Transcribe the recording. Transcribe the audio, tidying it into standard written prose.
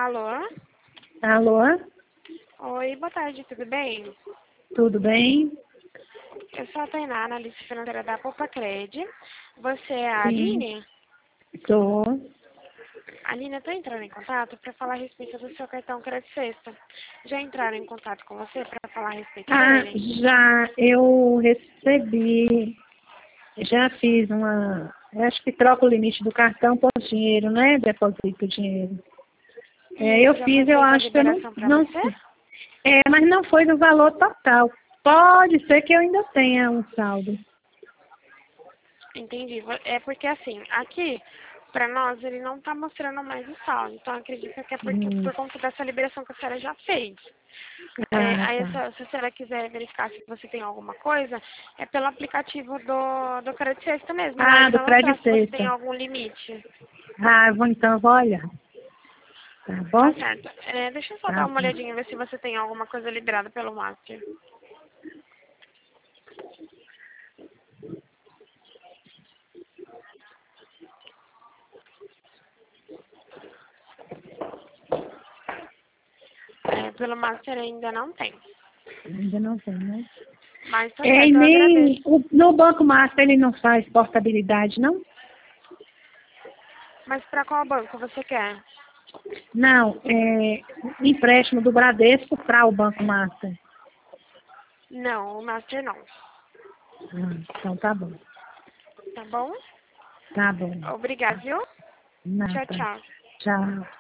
Alô? Alô? Oi, boa tarde, tudo bem? Tudo bem? Eu sou a Tainá, analista financeira da Poupa-Cred. Você é a Sim, Aline? estou. Aline, eu estou entrando em contato para falar a respeito do seu cartão Crédito Sexta. Já entraram em contato com você para falar a respeito Ah, dele? já eu recebi, já fiz uma. Eu acho que troca o limite do cartão por dinheiro, né? Deposito o dinheiro. Eu Isso, já foi fiz, eu feita a acho que eu liberação para não você? sei. Mas não foi no valor total. Pode ser que eu ainda tenha um saldo. Entendi. É porque assim, aqui, para nós, ele não está mostrando mais o saldo. Então, acredito que é Hum. por conta dessa liberação que a senhora já fez. Ah, Aí, tá. se a senhora quiser verificar se você tem alguma coisa, é pelo aplicativo do Crédito Sexta mesmo. Lá Ah, ele do vai mostrar Crédito se você tem Sexta. algum limite. Então eu vou olhar. Tá Tá bom? certo. Deixa eu só Tá dar uma bom. olhadinha, ver se você tem alguma coisa liberada pelo Master. Pelo Master ainda não tem. Ainda não tem, né? Mas tá E certo, eu agradeço. nem no Banco Master ele não faz portabilidade, não? Mas para qual banco você quer? Não, empréstimo do Bradesco para o Banco Master. Não, o Master não. Então tá bom. Tá bom? Tá bom. Obrigada, viu? Tchau, Nada. tchau. Tchau.